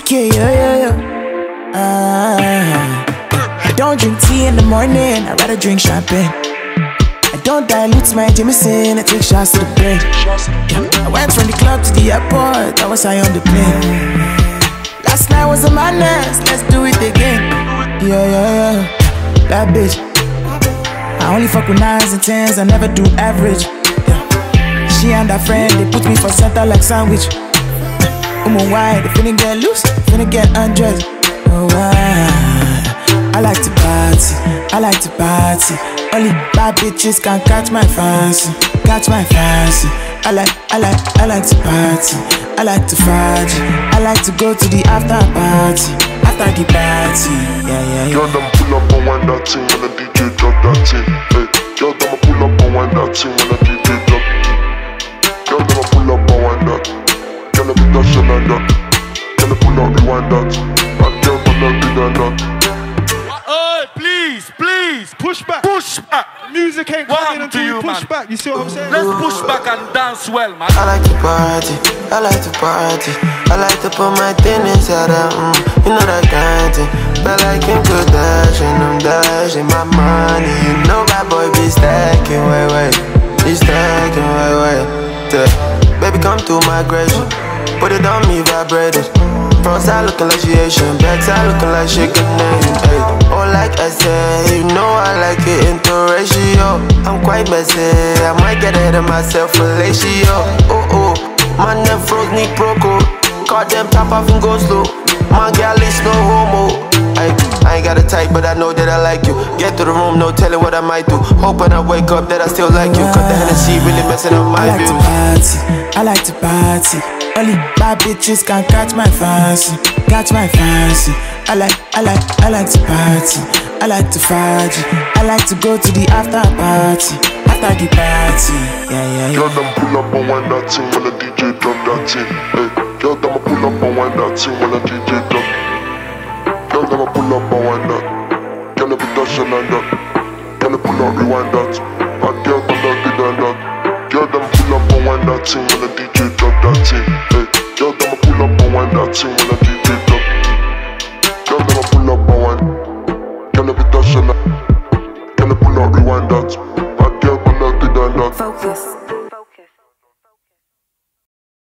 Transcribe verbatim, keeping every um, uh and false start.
Okay, yo, yo, yo. Uh, I don't drink tea in the morning, I'd rather drink champagne. I don't dilute my Jameson, I take shots to the brain. Yeah. I went from the club to the airport, I was high on the plane. Last night was a madness, let's do it again. Yeah, yeah, yeah. That bitch. I only fuck with nines and tens, I never do average. Yeah. She and her friend, they put me for center like sandwich. Um, why? They finna get loose, finna get undressed. Oh, why? I like to party, I like to party. Only bad bitches can catch my fancy, catch my fancy. I like, I like, I like to party, I like to party. I like to go to the after party, after the party. Yeah, yeah, yeah. Girl, them pull up and wind that thing when the D J drop that thing. Hey, girl, them pull up and wind that thing when the D J drop. Girl, them pull up and wind that. Girl, them dash and that. Girl, them pull up rewind that. And girl, them not do that. Oh, please, please, push back, push back. Music ain't coming until you push man? back. You see what I'm saying? Let's push back and dance well, man. I like to party, I like to party. I like to put my thing inside that, mm, you know that kind of thing. But like Kim Kardashian, I'm dashing my money. You know that boy be stacking, wait, wait. Be stacking, wait, wait. Yeah. Baby, come to my migration. Put it on me, vibrated. Front side looking like she Asian, back side looking like she Canadian. Ay. Oh, like I said, you know I like it into ratio. I'm quite messy, I might get ahead of myself for ratio. Oh, oh, my name froze me proco. Caught them top off and go slow. My gal is no homo. I, I ain't got a type, but I know that I like you. Get to the room, no telling what I might do. Hoping I wake up that I still like you. Cause the Hennessy really messing up my I like views. to party, I like to party. Only bad bitches can catch my fancy, catch my fancy. I like, I like, I like to party, I like to party. I like to go to the after party, after the party. Yeah, yeah, yeah. Girl, them pull up and wind that thing when the D J drop that thing. Hey, girl, them pull up and wind that thing when the D J drop. Girl, them pull up and wind that. Girl, them be dashing and that. Girl, them pull up rewind that. And girl, them not do that. Girl, them pull up and wind that thing when the D J drop that thing. Hey, girl, them pull up and wind that thing.